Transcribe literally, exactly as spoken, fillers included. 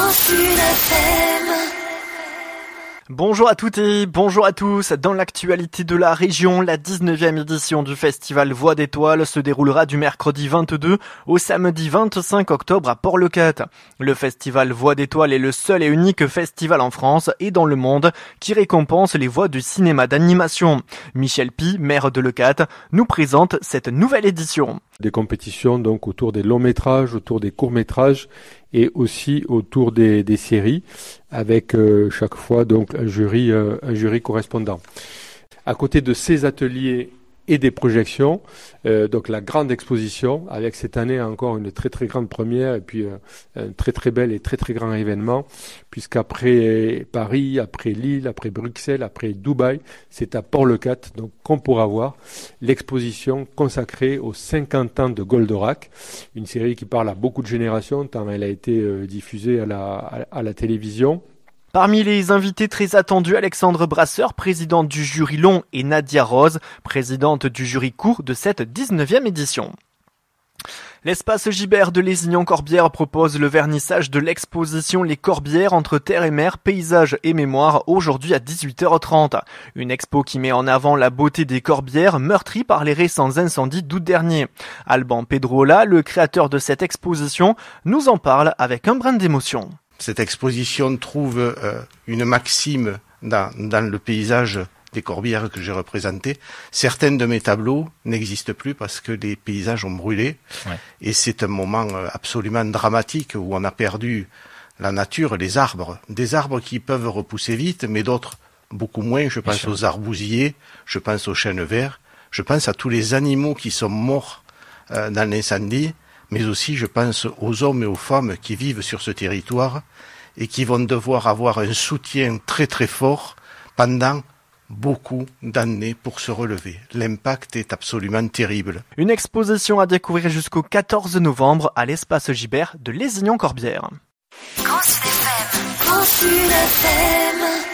Grand Sud F M. Bonjour à toutes et bonjour à tous. Dans l'actualité de la région, la dix-neuvième édition du festival Voix d'étoiles se déroulera du mercredi vingt-deux au samedi vingt-cinq octobre à Port-le-Cat. Le festival Voix d'étoiles est le seul et unique festival en France et dans le monde qui récompense les voix du cinéma d'animation. Michel Pi, maire de Leucate, nous présente cette nouvelle édition. Des compétitions donc autour des longs métrages, autour des courts métrages et aussi autour des, des séries, avec euh, chaque fois donc un jury, euh, un jury correspondant. À côté de ces ateliers et des projections, euh, donc la grande exposition, avec cette année encore une très très grande première et puis euh, un très très bel et très très grand événement, puisqu'après Paris, après Lille, après Bruxelles, après Dubaï, c'est à Port-le-Cat donc qu'on pourra voir l'exposition consacrée aux cinquante ans de Goldorak, une série qui parle à beaucoup de générations tant elle a été euh, diffusée à la, à, à la télévision. Parmi les invités très attendus, Alexandre Brasseur, présidente du jury long, et Nadia Rose, présidente du jury court de cette dix-neuvième édition. L'espace Gibert de Lézignan-Corbière propose le vernissage de l'exposition Les Corbières entre terre et mer, paysages et mémoire, aujourd'hui à dix-huit heures trente. Une expo qui met en avant la beauté des Corbières meurtries par les récents incendies d'août dernier. Alban Pedrola, le créateur de cette exposition, nous en parle avec un brin d'émotion. Cette exposition trouve euh, une maxime dans, dans le paysage des Corbières que j'ai représenté. Certains de mes tableaux n'existent plus parce que les paysages ont brûlé. Ouais. Et c'est un moment absolument dramatique où on a perdu la nature, les arbres. Des arbres qui peuvent repousser vite, mais d'autres beaucoup moins. Je pense aux arbousiers, je pense aux chênes verts, je pense à tous les animaux qui sont morts euh, dans l'incendie. Mais aussi je pense aux hommes et aux femmes qui vivent sur ce territoire et qui vont devoir avoir un soutien très très fort pendant beaucoup d'années pour se relever. L'impact est absolument terrible. Une exposition à découvrir jusqu'au quatorze novembre à l'espace Gibert de Lézignan-Corbière. Grand Sud F M. Grand Sud F M.